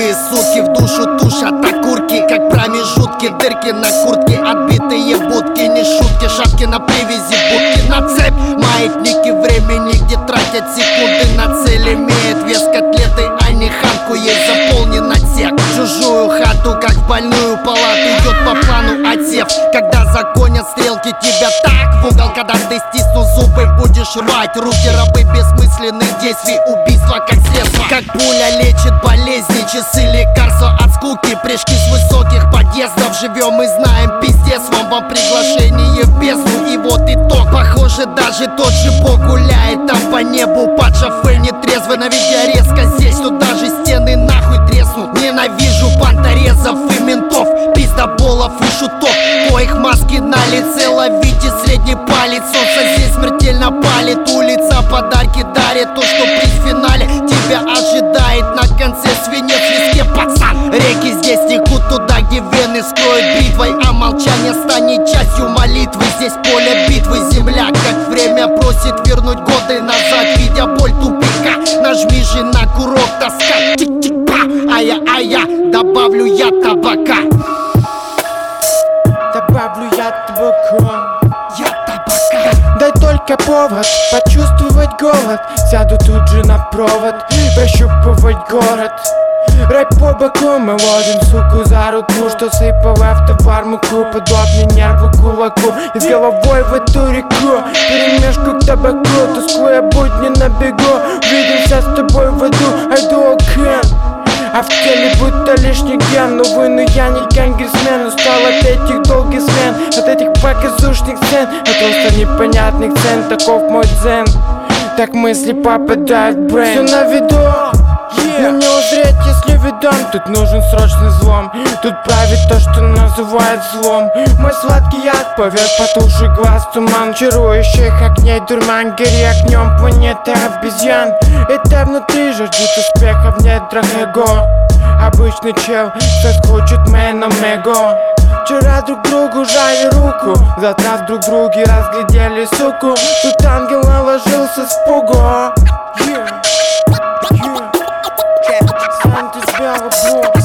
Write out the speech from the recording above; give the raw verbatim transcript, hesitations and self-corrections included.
Трудовые сутки в душу тушат окурки, как промежутки, дырки на куртке, отбитые будки, не шутки, шапки на привязи, будки на цепь, маятники времени, где тратят секунды на цель, имеет вес котлеты, а не ханку, есть заполнен отсек. Чужую хату, как в больную палату, идет по плану отсев. Когда законят стрелки тебя так в угол, когда ты стиснул зубы, будешь рвать руки, рабы бессмысленных действий, убийства как средство. Как пуля лечит болезни, часы лекарства от скуки, прыжки с высоких подъездов. Живем и знаем, пиздец вам во приглашение в бездну. И вот итог, похоже, даже тот же Бог гуляет там по небу под шофе нетрезвый, наведя резко здесь, тут даже стены нахуй треснут. Ненавижу банторезов и ментов, пиздоболов и шутов, коих маски на лице, ловите средний палец. Солнце здесь смертельно палит, улица подарки дарит, то, что приз в финале тебя ожидает. На конце свинец в виске, пацан. Реки здесь текут туда, где вены скроют бритвой, а молчание станет частью молитвы. Здесь поле битвы, земля, как время просит вернуть годы назад, видя боль тупика. Нажми же на курок, тоска, тик-тик-па, ая, ая, добавлю я табака. Добавлю я табака. Я табака. Дай только повод почувствовать голод, сяду тут же на провод, прощупывать город. Рэп по боку, мы ловим суку за руку, что сыпала в товар муку, подобный нерву кулаку, и с головой в эту реку, перемешку к табаку, тоскуя будни на бегу. Увидимся с тобой в аду, I do okay. А в теле будто лишний ген, увы, но я не конгрессмен. Устал от этих долгих смен, от этих показушных сцен, от просто непонятных цен, таков мой дзен. Так мысли попадают в брейн. Все на виду, но не узреть, если видом. Тут нужен срочный взлом, тут правит то, что называют злом. Мой сладкий яд поверх потухший глаз туман, чарующих огней дурман, гори огнем планеты обезьян. Это внутри жаждет успеха в недрах эго. Обычный чел, кто хочет мэном эго. Вчера друг другу жали руку, завтра друг друге разглядели суку. Тут ангел наложился с пугу. Yeah. Yeah. Санта с белого блока.